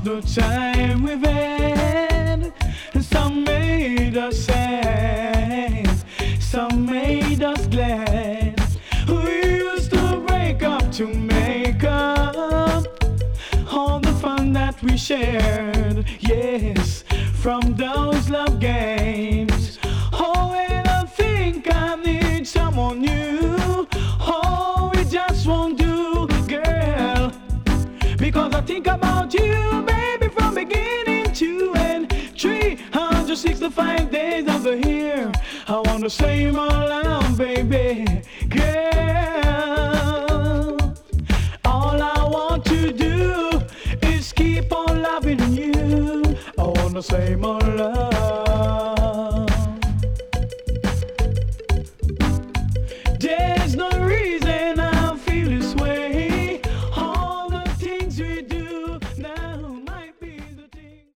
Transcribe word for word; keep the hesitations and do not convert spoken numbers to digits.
the time we've had. Some made us sad, some made us glad. We used to break up to make up all the fun that we shared. Yes, from those love games. Oh, and I think I need someone new. Oh, it just won't do, girl. Because I think about you, baby, from beginning to end. three hundred sixty-five days of the year. I wanna say my love, baby, girl. All I want to do is keep on loving you. I wanna say my love.